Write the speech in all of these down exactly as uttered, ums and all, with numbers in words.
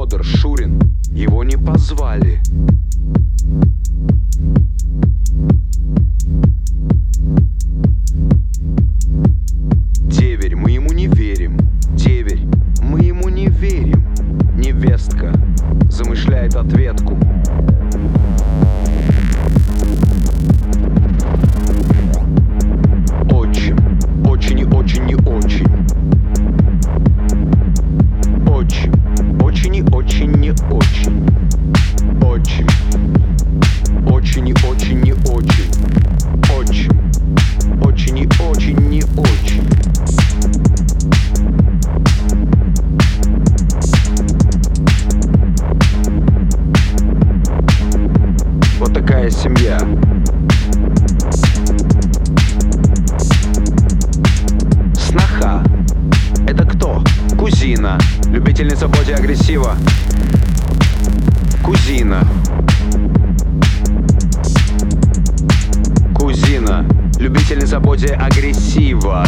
Федор Шурин, его не позвали. Деверь, мы ему не верим. Деверь, мы ему не верим. Невестка замышляет ответку. Очень, очень и очень не очень. Очень, очень и очень не очень. Очень, очень и очень не очень. Очень, очень и очень не очень. Вот такая семья. Сноха. Это кто? Кузина. Любительница боди-агрессива. Кузина. Кузина. Любительница боди-агрессива.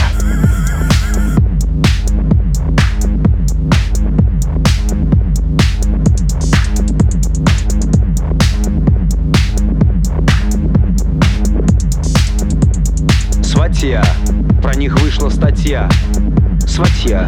Сватья. Про них вышла статья. Сватья.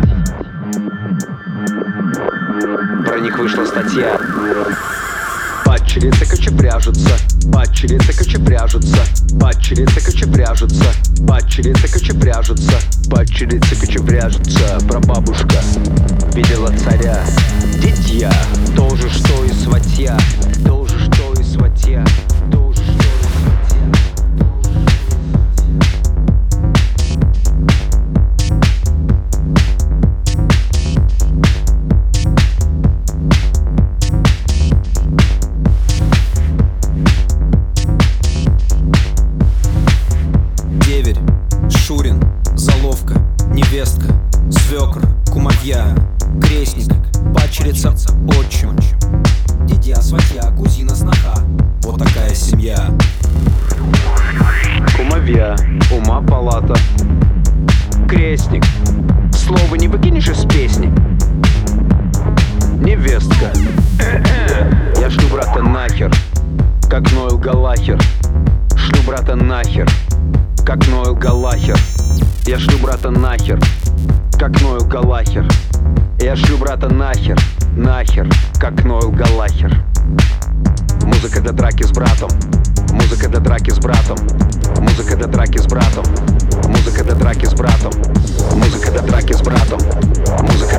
Про них вышла статья. Падчерицы кочепряжутся, падчерицы кочепряжутся, падчерицы кочепряжутся, падчерицы кочепряжутся, падчерицы кочепряжутся. Прабабушка видела царя. Дитя, то же, что и сватья, то же, что и сватья, то же, что и сватья. Шурин, заловка, невестка, свекр, кумовья, крестник, падчерица, отчим, дитя, сватья, кузина, сноха. Вот такая семья. Кумовья, ума палата, крестник, слово не выкинешь из песни. Невестка, я шлю брата нахер, как Ноэл Галлахер. Шлю брата нахер, как Ноэл Галлахер. Я шлю брата нахер, как Ноэл Галлахер. Я шлю брата нахер, нахер, как Ноэл Галлахер. Музыка для драки с братом. Музыка для драки с братом. Музыка для драки с братом. Музыка для драки с братом. Музыка для драки с братом. Музыка